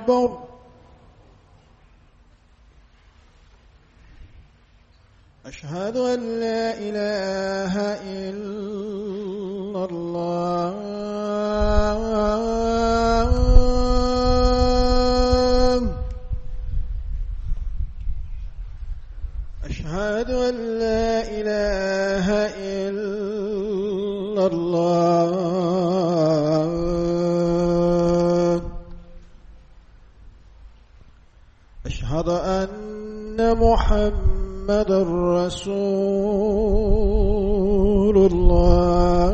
أكبر. أشهد أن لا إله إلا الله. أشهد أن لا إله إلا الله. أشهد أن محمد رسول الله.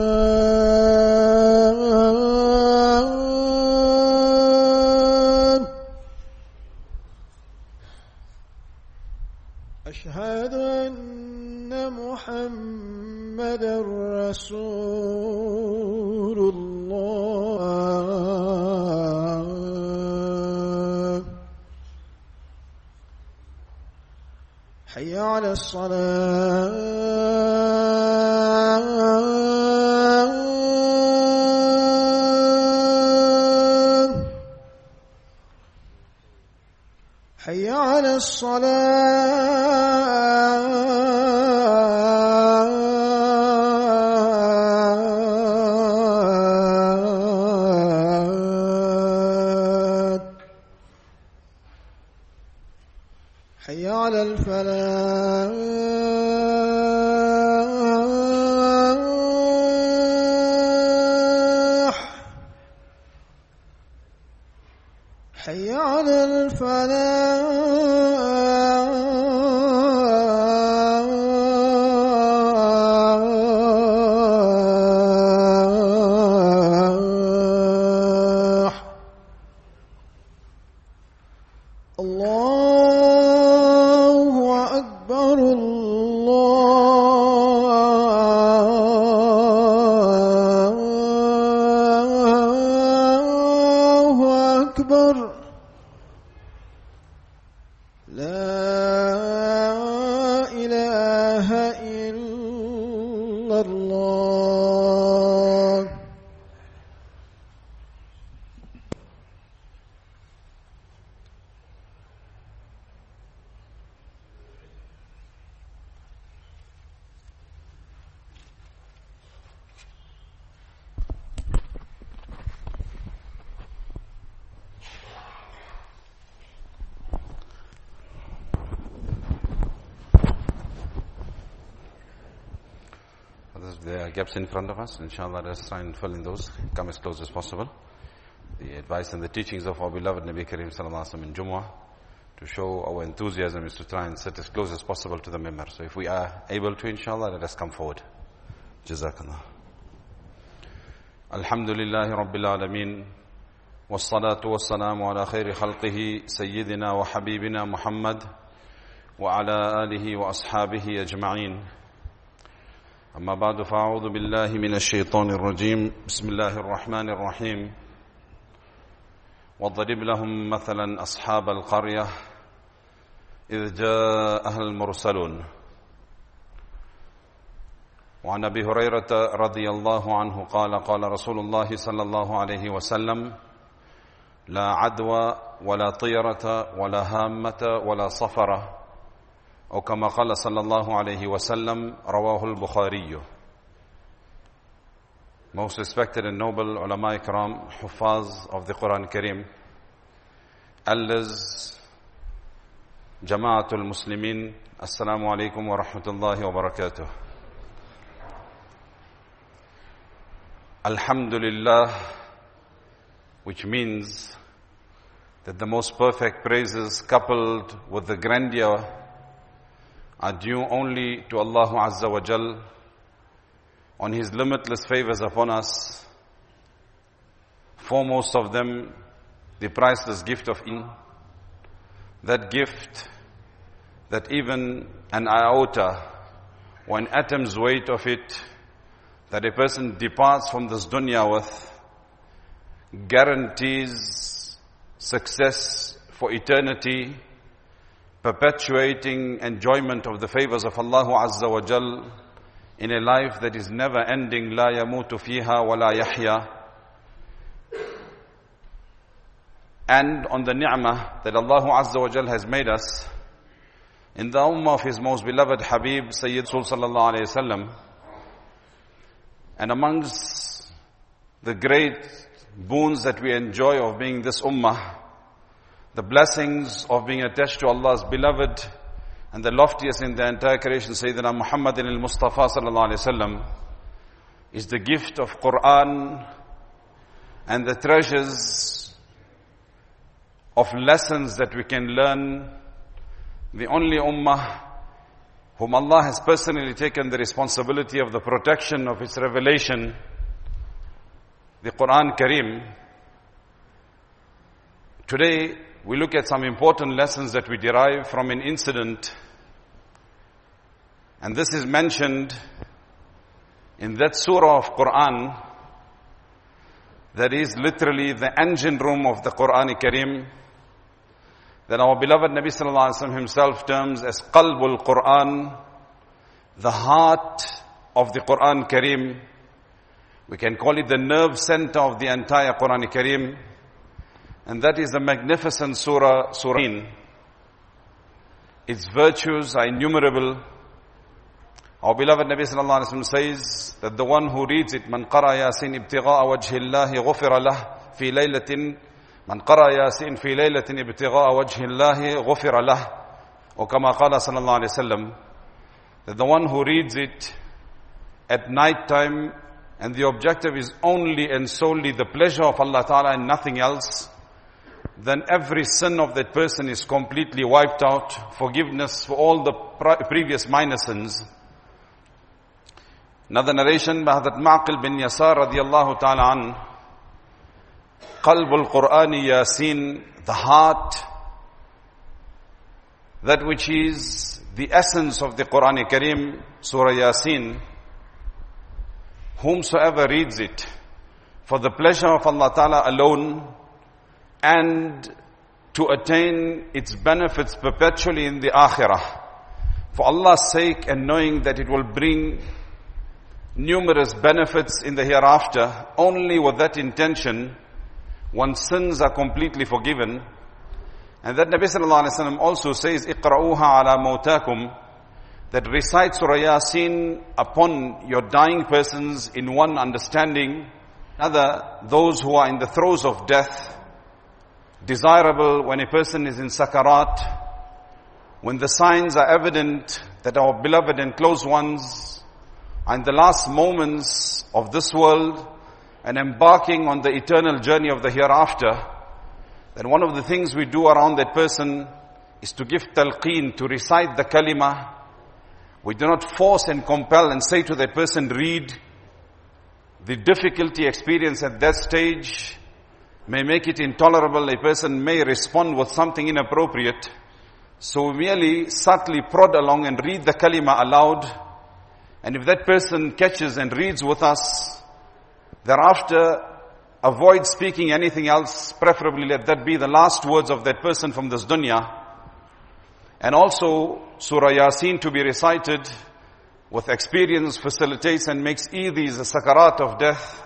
أشهد أن محمد رسول الله. حي على الصلاة. حي على الصلاة. حي على الفلاح. حي على الفلاح. الله أكبر. الله أكبر. لا إله إلا الله. There are gaps in front of us. Inshallah, let's try and fill in those. Come as close as possible. The advice and the teachings of our beloved Nabi Kareem Sallallahu Alaihi Wasallam in Jumu'ah, to show our enthusiasm, is to try and sit as close as possible to the member. So if we are able to, inshallah, let us come forward. Jazakallah. Alhamdulillahi Rabbil Alameen. والصلاة والسلام على خير خلقه سيدنا وحبيبنا محمد وعلى آله وأصحابه أجمعين. أما بعد فأعوذ بالله من الشيطان الرجيم. بسم الله الرحمن الرحيم. واضرب لهم مثلا أصحاب القرية إذ جاءها المرسلون. وعن أبي هريرة رضي الله عنه قال قال رسول الله صلى الله عليه وسلم: لا عدوى ولا طيرة ولا هامة ولا صفرة، أو كما قال صلى الله عليه وسلم. رواه البخاري. Most respected and noble ulama ikram, huffaz of the Quran Kareem, elders, Jama'atul Muslimin, Assalamu alaikum wa rahmatullahi wa barakatuh. Alhamdulillah, which means that the most perfect praises coupled with the grandeur are due only to Allah Azza wa Jal on His limitless favors upon us. Foremost of them, the priceless gift of Iman. That gift that even an iota or an atom's weight of it, that a person departs from this dunya with, guarantees success for eternity, perpetuating enjoyment of the favors of Allah Azza wa Jal in a life that is never ending. La yamutu fiha wa la yahya. and on the ni'mah that Allah Azza wa Jal has made us in the ummah of His most beloved Habib, Sayyid Sallallahu Alaihi Wasallam. And amongst the great boons that we enjoy of being this ummah, the blessings of being attached to Allah's beloved and the loftiest in the entire creation, Sayyidina Muhammadin al-Mustafa Sallallahu Alaihi Wasallam, is the gift of Quran and the treasures of lessons that we can learn. The only ummah whom Allah has personally taken the responsibility of the protection of its revelation, the Quran Kareem. Today we look at some important lessons that we derive from an incident, and this is mentioned in that surah of Quran that is literally the engine room of the Quran Kareem, that our beloved Nabi Sallallahu Alaihi Wasallam himself terms as Qalbul Quran, the heart of the Quran Kareem. We can call it the nerve center of the entire Quran Kareem, and that is the magnificent surah, Surah. Its virtues are innumerable. Our beloved Nabi Sallallahu Alaihi Wasallam says that the one who reads it, Man qara Yasin ibtigha'a wajhillahi ghufira lah fi laylatin, Man qara Yasin fi laylatin ibtigha'a wajhillahi ghufira lah. Or kama qala Sallallahu Alaihi Wasallam, that the one who reads it at night time, and the objective is only and solely the pleasure of Allah Ta'ala and nothing else, then every sin of that person is completely wiped out, forgiveness for all the previous minor sins. Another narration by Hazrat Ma'qil bin Yasar radiyallahu ta'ala an, Qalbul Qur'ani Yasin, the heart, that which is the essence of the Quran Kareem, Surah Yasin, whomsoever reads it for the pleasure of Allah Ta'ala alone and to attain its benefits perpetually in the Akhirah, for Allah's sake, and knowing that it will bring numerous benefits in the hereafter, only with that intention, one's sins are completely forgiven. And that Nabi Sallallahu Alaihi Wasallam also says, Iqra'uha ala mawtakum, that recite Surah Yasin upon your dying persons in one understanding. Another, those who are in the throes of death, desirable when a person is in sakarat, when the signs are evident that our beloved and close ones are in the last moments of this world and embarking on the eternal journey of the hereafter, then one of the things we do around that person is to give talqeen, to recite the kalima. We do not force and compel and say to that person, read. The difficulty experienced at that stage may make it intolerable. A person may respond with something inappropriate. So we merely subtly prod along and read the kalima aloud. And if that person catches and reads with us, thereafter avoid speaking anything else. Preferably let that be the last words of that person from this dunya. And also Surah Yasin to be recited with experience facilitates and makes easy the sakarat of death.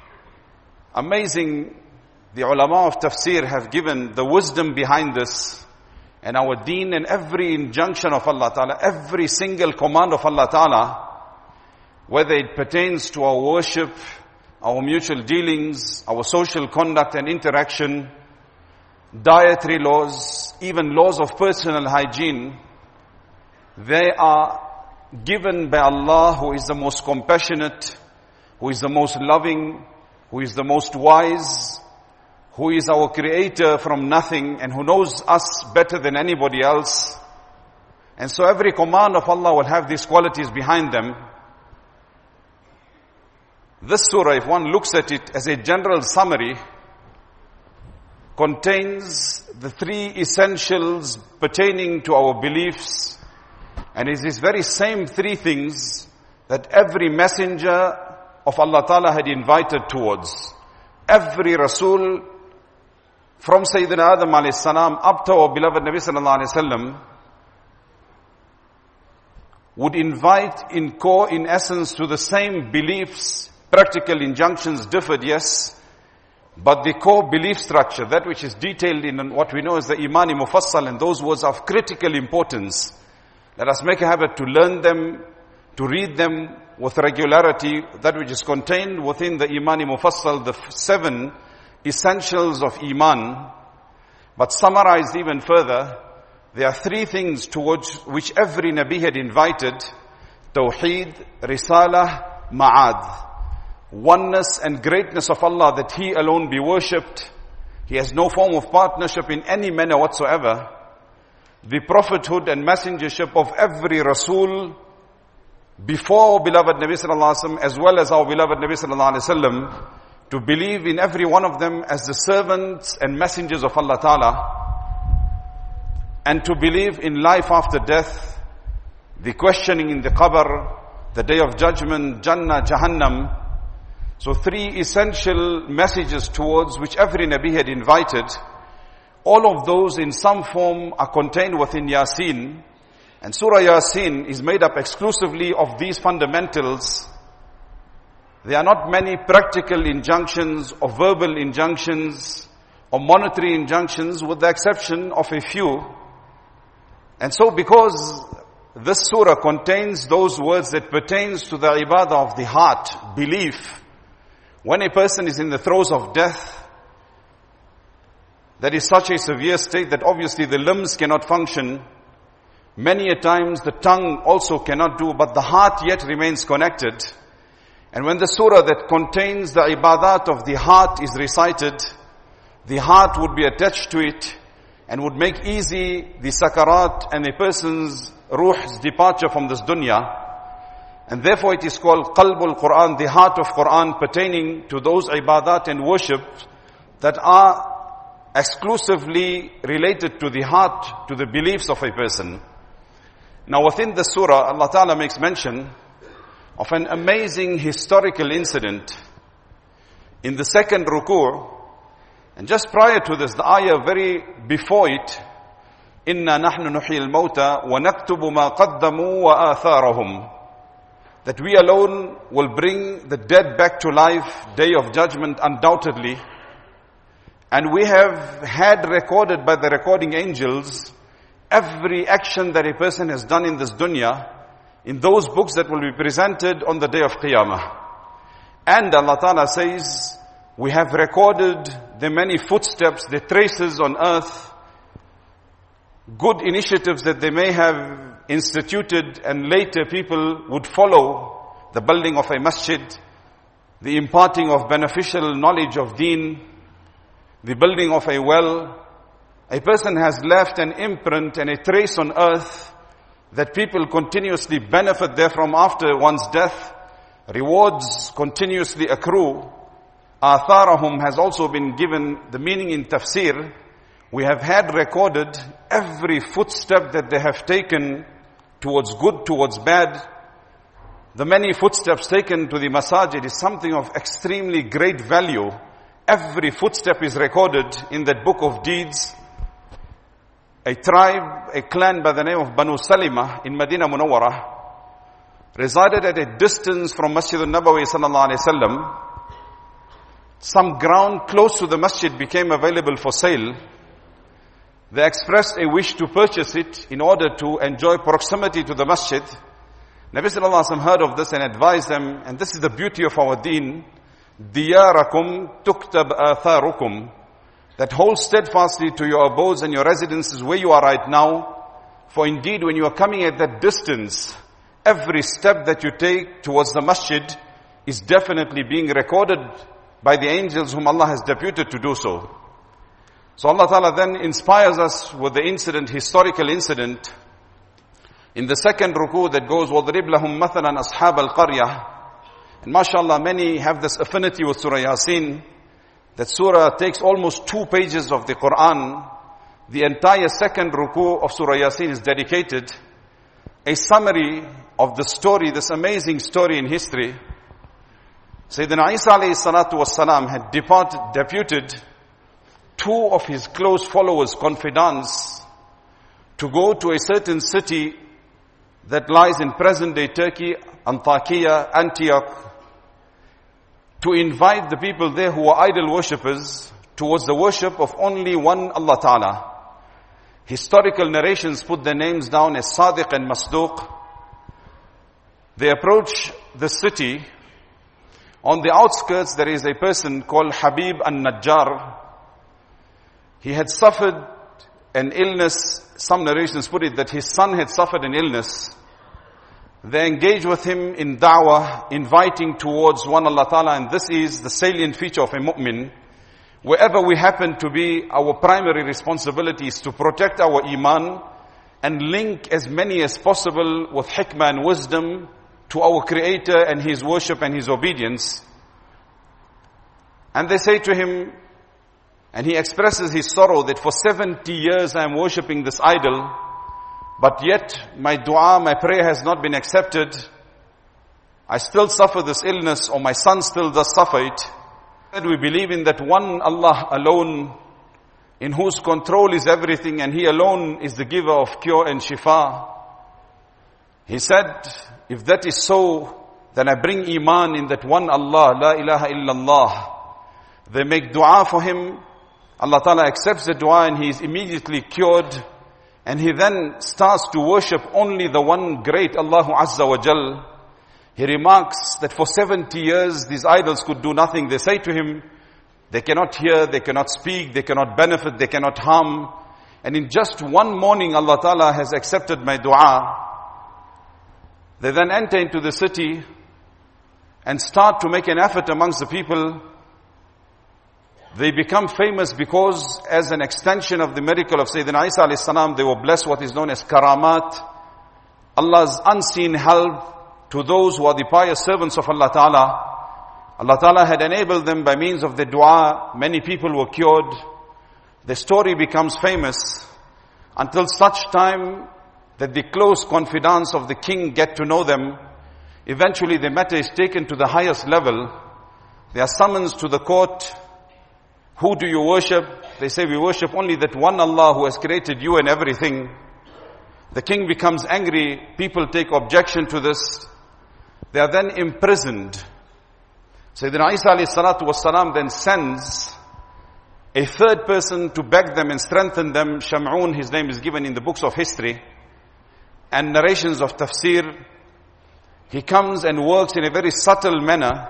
Amazing, the ulama of tafsir have given the wisdom behind this. And our deen and every injunction of Allah Ta'ala, every single command of Allah Ta'ala, whether it pertains to our worship, our mutual dealings, our social conduct and interaction, dietary laws, even laws of personal hygiene, they are given by Allah, who is the most compassionate, who is the most loving, who is the most wise, who is our creator from nothing and who knows us better than anybody else. And so every command of Allah will have these qualities behind them. This surah, if one looks at it as a general summary, contains the three essentials pertaining to our beliefs, and it is these very same three things that every messenger of Allah Ta'ala had invited towards. Every Rasul, from Sayyidina Adam alayhi salam up to our beloved Nabi Sallallahu Alaihi Wasallam, would invite in essence to the same beliefs. Practical injunctions differed, yes, But the core belief structure, that which is detailed in what we know as the Imani Mufassal, and those words are of critical importance. Let us make a habit to learn them, to read them with regularity, that which is contained within the Imani Mufassal, the 7 essentials of Iman. But summarized even further, there are 3 things towards which every Nabi had invited: Tawheed, Risalah, Ma'ad. Oneness and greatness of Allah, that He alone be worshipped. He has no form of partnership in any manner whatsoever. The prophethood and messengership of every Rasul before our beloved Nabi sallallahu alaihi wasallam, as well as our beloved Nabi sallallahu alaihi wasallam, to believe in every one of them as the servants and messengers of Allah Ta'ala, and to believe in life after death, the questioning in the qabr, the day of judgment, Jannah, Jahannam. So 3 essential messages towards which every Nabi had invited. All of those in some form are contained within Yasin. And Surah Yasin is made up exclusively of these fundamentals. There are not many practical injunctions or verbal injunctions or monetary injunctions, with the exception of a few. And so because this surah contains those words that pertains to the ibadah of the heart, belief, when a person is in the throes of death, that is such a severe state that obviously the limbs cannot function. Many a times the tongue also cannot do, but the heart yet remains connected. And when the surah that contains the ibadat of the heart is recited, the heart would be attached to it and would make easy the sakarat and a person's ruh's departure from this dunya. And therefore it is called Qalbul Quran, the heart of Quran, pertaining to those ibadat and worship that are exclusively related to the heart, to the beliefs of a person. Now within the surah, Allah Ta'ala makes mention of an amazing historical incident in the second ruku'. And just prior to this, the ayah very before it, Inna nahnu nuhyil mawta wa naktubu ma qaddamu wa atharahum. That we alone will bring the dead back to life, day of judgment undoubtedly. And we have had recorded by the recording angels every action that a person has done in this dunya, in those books that will be presented on the day of Qiyamah. And Allah Ta'ala says, we have recorded the many footsteps, the traces on earth, good initiatives that they may have instituted and later people would follow, the building of a masjid, the imparting of beneficial knowledge of deen, the building of a well. A person has left an imprint and a trace on earth that people continuously benefit therefrom after one's death. Rewards continuously accrue. Atharahum has also been given the meaning in tafsir. We have had recorded every footstep that they have taken towards good, towards bad. The many footsteps taken to the masajid is something of extremely great value. Every footstep is recorded in that book of deeds. A tribe, a clan by the name of Banu Salima in Medina Munawwarah resided at a distance from Masjid al-Nabawi sallallahu alayhi wasallam. Some ground close to the masjid became available for sale. They expressed a wish to purchase it in order to enjoy proximity to the masjid. Nabi sallallahu alayhi wasallam heard of this and advised them, and this is the beauty of our deen, Diyarakum tuktab atharukum, that hold steadfastly to your abodes and your residences where you are right now. For indeed, when you are coming at that distance, every step that you take towards the masjid is definitely being recorded by the angels whom Allah has deputed to do so. So Allah Ta'ala then inspires us with the incident, historical incident, in the second ruku that goes, وَضْرِبْ لَهُمْ مَثَلًا أَصْحَابَ الْقَرْيَةِ. And mashallah, many have this affinity with Surah Yasin. That surah takes almost 2 pages of the Quran. The entire second ruku of Surah Yasin is dedicated. A summary of the story, this amazing story in history. Sayyidina Isa alayhi salatu wassalam had deputed 2 of his close followers, confidants, to go to a certain city that lies in present-day Turkey, Antakya, Antioch, to invite the people there who are idol worshippers towards the worship of only one Allah Ta'ala. Historical narrations put their names down as Sadiq and Masduq. They approach the city. On the outskirts there is a person called Habib al-Najjar. He had suffered an illness. Some narrations put it that his son had suffered an illness. They engage with him in da'wah, inviting towards one Allah Ta'ala, and this is the salient feature of a mu'min. Wherever we happen to be, our primary responsibility is to protect our iman and link as many as possible with hikmah and wisdom to our Creator and His worship and His obedience. And they say to him, and he expresses his sorrow that for 70 years I am worshipping this idol, but yet my dua, my prayer has not been accepted. I still suffer this illness, or my son still does suffer it. And we believe in that one Allah alone, in whose control is everything, and He alone is the giver of cure and shifa. He said, if that is so, then I bring iman in that one Allah, la ilaha illallah. They make dua for him. Allah Ta'ala accepts the dua and he is immediately cured. And he then starts to worship only the one great Allah Azza wa Jal. He remarks that for 70 years these idols could do nothing. They say to him, they cannot hear, they cannot speak, they cannot benefit, they cannot harm. And in just one morning Allah Ta'ala has accepted my dua. They then enter into the city and start to make an effort amongst the people. They become famous because as an extension of the miracle of Sayyidina Isa alayhi salam, they were blessed what is known as karamat. Allah's unseen help to those who are the pious servants of Allah Ta'ala. Allah Ta'ala had enabled them by means of the dua. Many people were cured. The story becomes famous until such time that the close confidants of the king get to know them. Eventually the matter is taken to the highest level. They are summoned to the court. Who do you worship? They say, we worship only that one Allah who has created you and everything. The king becomes angry. People take objection to this. They are then imprisoned. Sayyidina Isa alayhi salatu wasalam then sends a third person to beg them and strengthen them. Sham'un, his name is given in the books of history and narrations of tafsir. He comes and works in a very subtle manner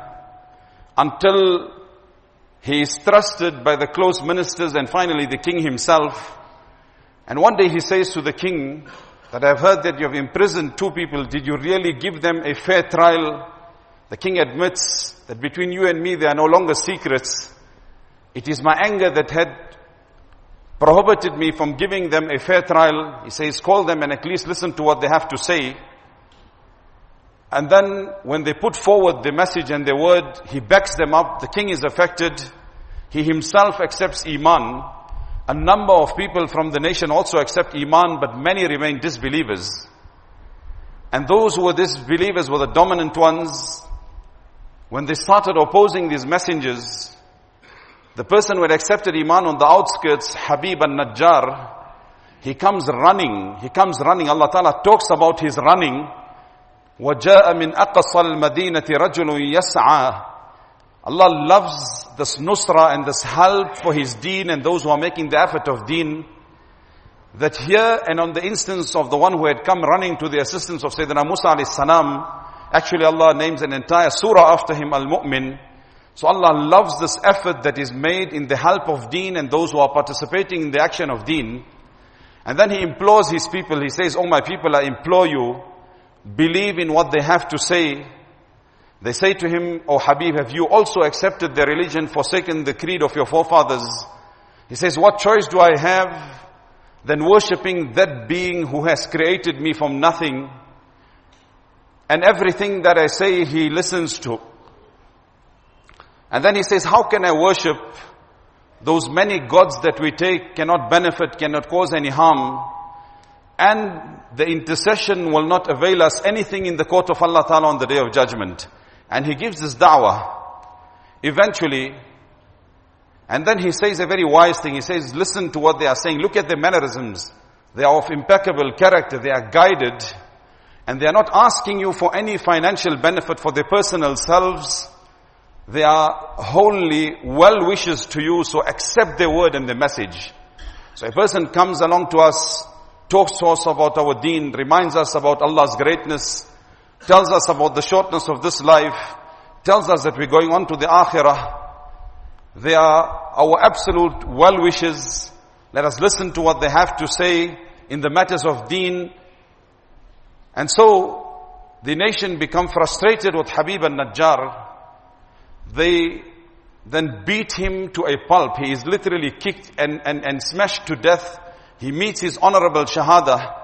until he is trusted by the close ministers and finally the king himself. And one day he says to the king that I have heard that you have imprisoned two people. Did you really give them a fair trial? The king admits that between you and me there are no longer secrets. It is my anger that had prohibited me from giving them a fair trial. He says, call them and at least listen to what they have to say. And then when they put forward the message and the word, he backs them up. The king is affected. He himself accepts Iman. A number of people from the nation also accept Iman, but many remain disbelievers. And those who were disbelievers were the dominant ones. When they started opposing these messengers, the person who had accepted Iman on the outskirts, Habib al-Najjar, he comes running. Allah Ta'ala talks about his running. وَجَاءَ مِنْ أَقْصَى الْمَدِينَةِ رَجُلٌ يَسْعَى. Allah loves this nusra and this help for His deen and those who are making the effort of deen. That here and on the instance of the one who had come running to the assistance of Sayyidina Musa alayhi salam, actually Allah names an entire surah after him, Al-Mu'min. So Allah loves this effort that is made in the help of deen and those who are participating in the action of deen. And then He implores His people. He says, oh my people, I implore you, believe in what they have to say. They say to him, oh Habib, have you also accepted their religion, forsaken the creed of your forefathers? He says, what choice do I have than worshipping that being who has created me from nothing? And everything that I say, he listens to. And then he says, how can I worship those many gods that we take cannot benefit, cannot cause any harm? And the intercession will not avail us anything in the court of Allah Ta'ala on the day of judgment. And he gives this da'wah eventually. And then he says a very wise thing. He says, listen to what they are saying. Look at their mannerisms. They are of impeccable character. They are guided. And they are not asking you for any financial benefit for their personal selves. They are wholly well-wishers to you, so accept their word and their message. So a person comes along to us, talks to us about our deen, reminds us about Allah's greatness, tells us about the shortness of this life, tells us that we're going on to the akhirah. They are our absolute well-wishers. Let us listen to what they have to say in the matters of deen. And so the nation become frustrated with Habib al-Najjar. They then beat him to a pulp. He is literally kicked and smashed to death. He meets his honorable shahada.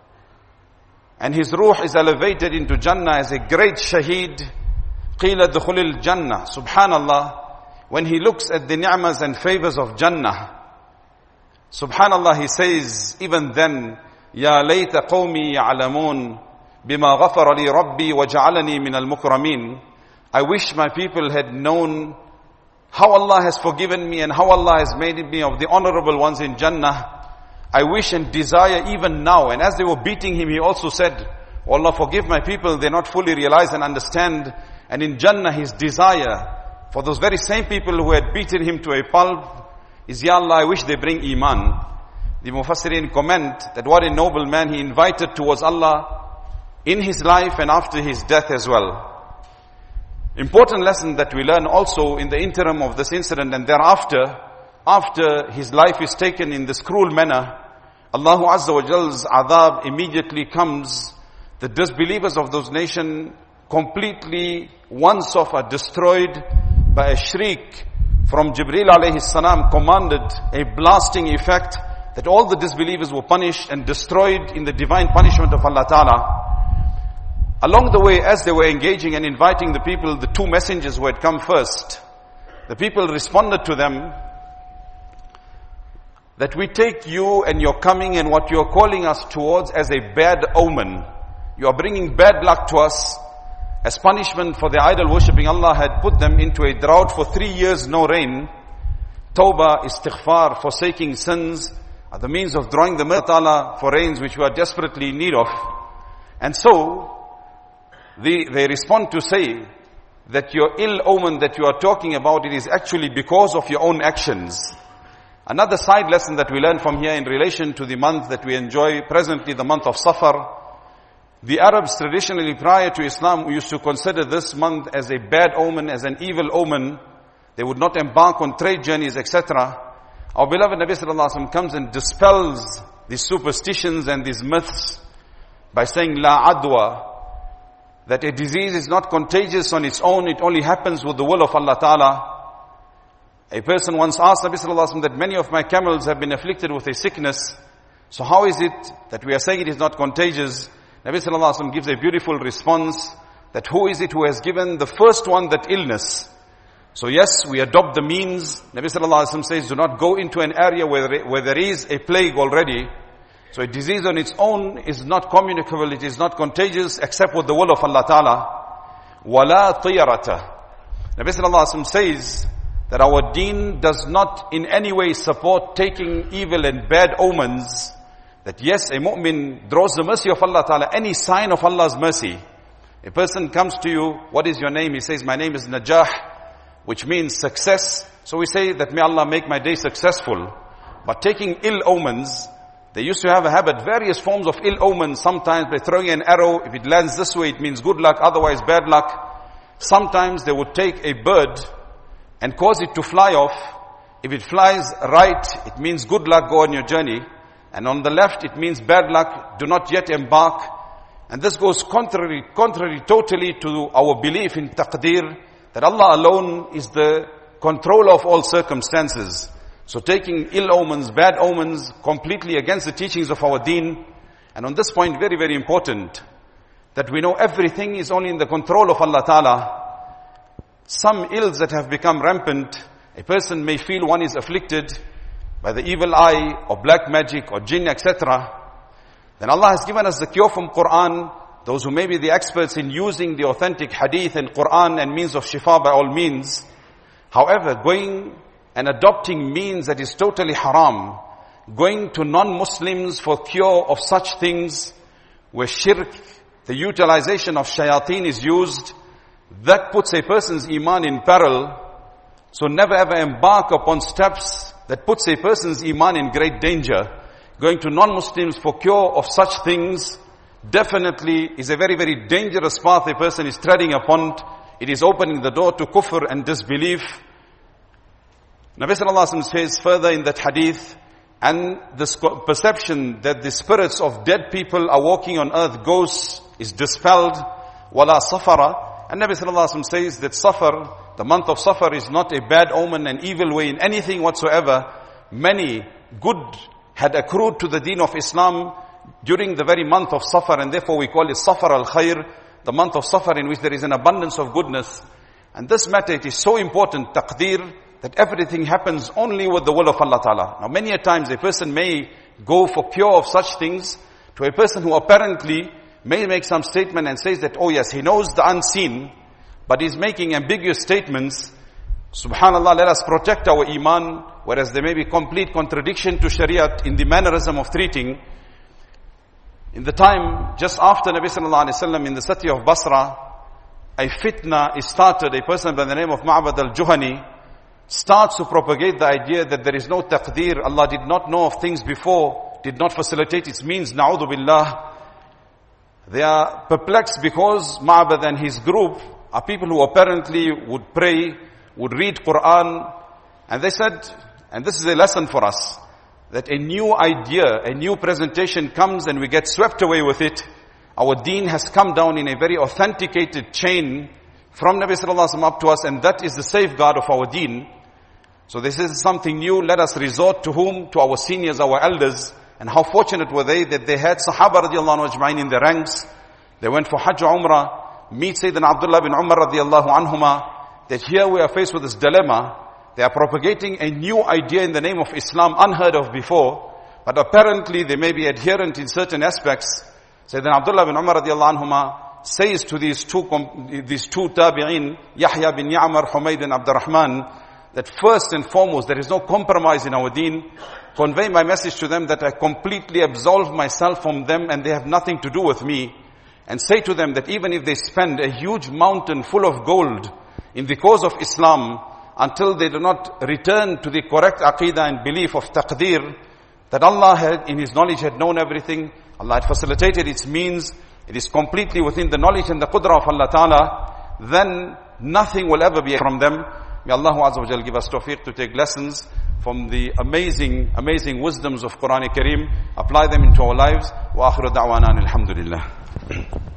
And his ruh is elevated into Jannah as a great shaheed. قِيلَ دُخُلِ الْجَنَّةِ Subhanallah. When he looks at the ni'mas and favors of Jannah, Subhanallah, he says, even then, يَا لَيْتَ قَوْمِي يَعْلَمُونَ بِمَا غَفَرَ لِي رَبِّي وَجَعَلَنِي مِنَ الْمُكْرَمِينَ. I wish my people had known how Allah has forgiven me and how Allah has made me of the honorable ones in Jannah. I wish and desire even now. And as they were beating him, he also said, oh Allah, forgive my people, they not fully realize and understand. And in Jannah, his desire for those very same people who had beaten him to a pulp is, Ya Allah, I wish they bring Iman. The Mufassirin comment that what a noble man he invited towards Allah in his life and after his death as well. Important lesson that we learn also in the interim of this incident and thereafter, after his life is taken in this cruel manner, Allahu Azza wa Jal's adhab immediately comes. The disbelievers of those nations completely once off are destroyed by a shriek from Jibreel alayhi salam, commanded a blasting effect that all the disbelievers were punished and destroyed in the divine punishment of Allah Ta'ala. Along the way, as they were engaging and inviting the people, the two messengers who had come first, the people responded to them that we take you and your coming and what you're calling us towards as a bad omen. You are bringing bad luck to us as punishment for the idol worshipping. Allah had put them into a drought for 3 years, no rain. Tawbah, istighfar, forsaking sins are the means of drawing the mercy of Allah for rains which we are desperately in need of. And so, they respond to say that your ill omen that you are talking about, it is actually because of your own actions. Another side lesson that we learn from here in relation to the month that we enjoy presently, the month of Safar. The Arabs traditionally prior to Islam used to consider this month as a bad omen, as an evil omen. They would not embark on trade journeys, etc. Our beloved Nabi Sallallahu Alaihi Wasallam comes and dispels these superstitions and these myths by saying, La adwa, that a disease is not contagious on its own, it only happens with the will of Allah Ta'ala. A person once asked Nabi Sallallahu Alaihi Wasallam that many of my camels have been afflicted with a sickness. So how is it that we are saying it is not contagious? Nabi Sallallahu Alaihi Wasallam gives a beautiful response that who is it who has given the first one that illness? So yes, we adopt the means. Nabi Sallallahu Alaihi Wasallam says, do not go into an area where there is a plague already. So a disease on its own is not communicable, it is not contagious except with the will of Allah Ta'ala. وَلَا طِيَرَةَ. Nabi Sallallahu Alaihi Wasallam says that our deen does not in any way support taking evil and bad omens. That yes, a mu'min draws the mercy of Allah Ta'ala, any sign of Allah's mercy. A person comes to you, what is your name? He says, my name is Najah, which means success. So we say that may Allah make my day successful. But taking ill omens, they used to have a habit, various forms of ill omens. Sometimes by throwing an arrow, if it lands this way, it means good luck, otherwise bad luck. Sometimes they would take a bird and cause it to fly off. If it flies right, it means good luck, go on your journey. And on the left, it means bad luck, do not yet embark. And this goes contrary totally to our belief in taqdeer, that Allah alone is the controller of all circumstances. So taking ill omens, bad omens, completely against the teachings of our deen. And on this point, very, very important, that we know everything is only in the control of Allah Ta'ala. Some ills that have become rampant, a person may feel one is afflicted by the evil eye, or black magic, or jinn, etc. Then Allah has given us the cure from Quran. Those who may be the experts in using the authentic hadith and Quran and means of shifa by all means. However, going and adopting means that is totally haram, going to non-Muslims for cure of such things where shirk, the utilization of shayateen is used, that puts a person's iman in peril. So never ever embark upon steps that puts a person's iman in great danger. Going to non-Muslims for cure of such things definitely is a very, very dangerous path a person is treading upon. It is opening the door to kufr and disbelief. Nabi sallallahu alaihi wasallam says further in that hadith, and this perception that the spirits of dead people are walking on earth, ghosts, is dispelled. Wala safara. And Nabi sallallahu alaihi wasallam says that safar, the month of safar, is not a bad omen, an evil way in anything whatsoever. Many good had accrued to the deen of Islam during the very month of safar, and therefore we call it safar al-khair, the month of safar in which there is an abundance of goodness. And this matter, it is so important, taqdeer, that everything happens only with the will of Allah Ta'ala. Now many a times a person may go for cure of such things to a person who apparently may make some statement and says that, oh yes, he knows the unseen, but he's making ambiguous statements. Subhanallah, let us protect our iman, whereas there may be complete contradiction to Shariat in the mannerism of treating. In the time just after Nabi sallallahu alaihi wasallam in the city of Basra, a fitna is started. A person by the name of Ma'bad al-Juhani starts to propagate the idea that there is no taqdeer. Allah did not know of things before, did not facilitate its means. Na'udhu billah. They are perplexed because Ma'bad and his group are people who apparently would pray, would read Quran. And they said, and this is a lesson for us, that a new idea, a new presentation comes and we get swept away with it. Our deen has come down in a very authenticated chain from Nabi sallallahu alaihi wasallam up to us, and that is the safeguard of our deen. So this is something new. Let us resort to whom? To our seniors, our elders. And how fortunate were they that they had Sahaba radiallahu anhu ajma'in in their ranks. They went for Hajj Umrah, meet Sayyidina Abdullah bin Umar radiallahu anhuma, that here we are faced with this dilemma. They are propagating a new idea in the name of Islam, unheard of before, but apparently they may be adherent in certain aspects. Sayyidina Abdullah bin Umar radiallahu anhuma says to these two tabi'in, Yahya bin Ya'mar, Humayd bin Abdurrahman, that first and foremost, there is no compromise in our deen. Convey my message to them that I completely absolve myself from them and they have nothing to do with me. And say to them that even if they spend a huge mountain full of gold in the cause of Islam, until they do not return to the correct aqidah and belief of taqdeer, that Allah had, in His knowledge, had known everything, Allah had facilitated its means, it is completely within the knowledge and the qudra of Allah Ta'ala, then nothing will ever be from them. May Allah Azza wa Jal give us tawfiq to take lessons from the amazing wisdoms of Quran Kareem, apply them into our lives. Wa akhiru da'wana alhamdulillah.